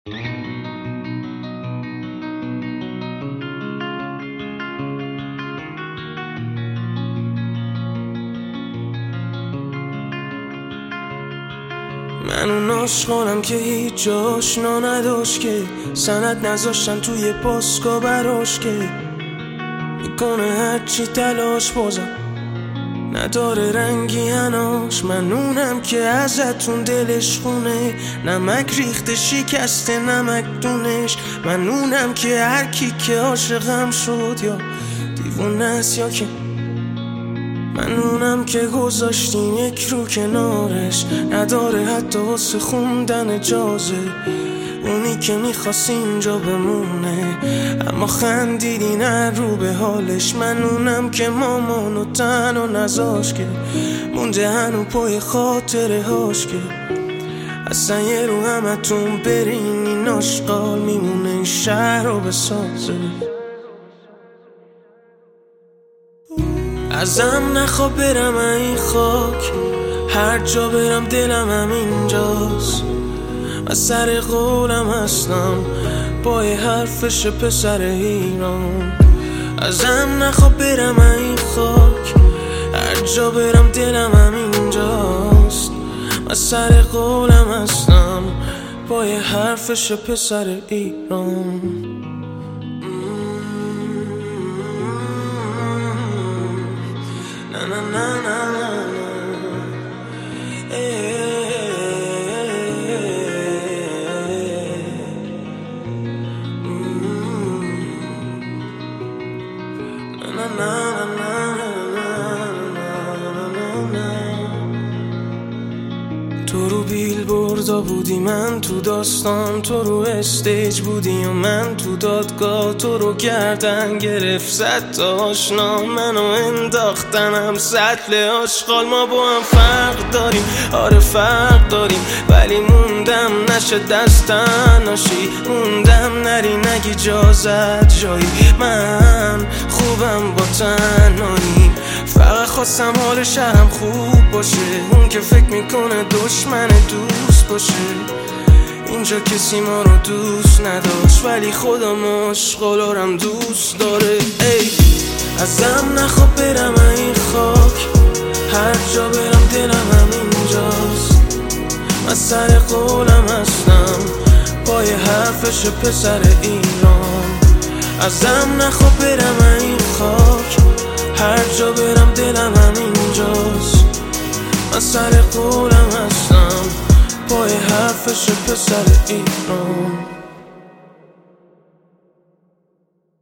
من اون عاشقانم که هیچ آشنا نداشت، که سند نذاشتن توی پاسکا براش، که میکنه هرچی تلاش بازم نداره رنگی هناش. من اونم که ازتون دلش خونه، نمک ریخته شکسته نمک دونش. من اونم که هرکی که عاشقم شد یا دیوونه است یا که من اونم که گذاشتیم یک رو کنارش، نداره حتی واسه خوندن اجازه. اونی که میخواست اینجا بمونه اما خندیدی نه رو به حالش. من اونم که مامانو تنها نذاش، که مونده هنو پای خاطره هاش، که اصلا یه رو همتون برین این آشغال میمونه این شهر رو بسازه. ازم نخواه برم این خاک، هر جا برم دلم همینجاست. من سر قولم هستم پای حرفش پسر ایران. ازم نخواه برم این خاک، هر جا برم دلم همینجاست. من سر قولم هستم پای حرفش پسر ایران. Na na na na na, na na na na. تو رو بیلبوردا بودی من تو داستان، تو رو استیج بودی و من تو دادگاه. تو رو گردن گرفت صد تا آشنا، منو انداختنم سطل آشغال. ما با هم فرق داریم، آره فرق داریم، ولی موندم نشه دستن ناشی. موندم نری نگی جازت جایی، من خوبم با تنهایی. فقط خواستم حال شهرم خوب باشه، اون که فکر میکنه دشمن دوست باشه. اینجا کسی ما رو دوست نداشت، ولی خودم عاشقالارم دوست داره. ای ازم نخواه برم این خاک، هر جا برم دلم همینجاست. من سر قولم هستم پای حرفش پسر ایران. ازم نخواه برم این خاک، هر جا برم دلم همینجاست. من سر قولم هستم پای حرفش پسر ایران.